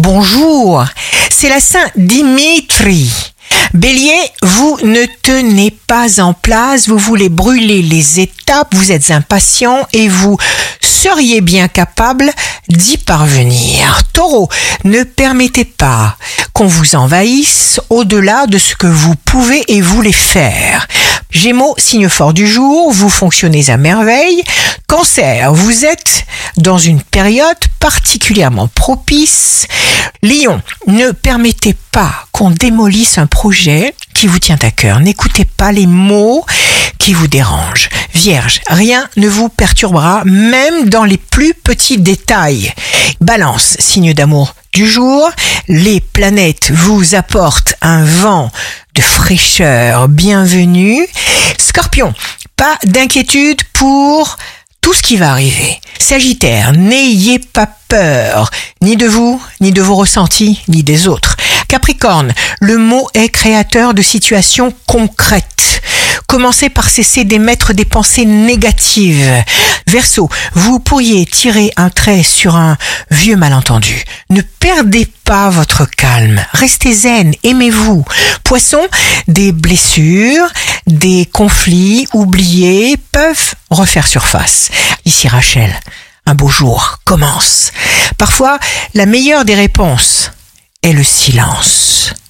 bonjour, c'est la Saint Dimitri. Bélier, vous ne tenez pas en place, vous voulez brûler les étapes, vous êtes impatient et vous seriez bien capable d'y parvenir. Taureau, ne permettez pas qu'on vous envahisse au-delà de ce que vous pouvez et voulez faire. Gémeaux, signe fort du jour, vous fonctionnez à merveille. Cancer, vous êtes dans une période particulièrement propice. Lion, ne permettez pas qu'on démolisse un projet qui vous tient à cœur. N'écoutez pas les mots qui vous dérangent. Vierge, rien ne vous perturbera, même dans les plus petits détails. Balance, signe d'amour du jour, les planètes vous apportent un vent de fraîcheur bienvenue. Scorpion, pas d'inquiétude pour tout ce qui va arriver. Sagittaire, n'ayez pas peur, ni de vous, ni de vos ressentis, ni des autres. Capricorne, le mot est créateur de situations concrètes. Commencez par cesser d'émettre des pensées négatives. Verseau, vous pourriez tirer un trait sur un vieux malentendu. Ne perdez pas votre calme. Restez zen, aimez-vous. Poisson, des blessures, des conflits oubliés peuvent refaire surface. Ici Rachel, un beau jour commence. Parfois, la meilleure des réponses est le silence.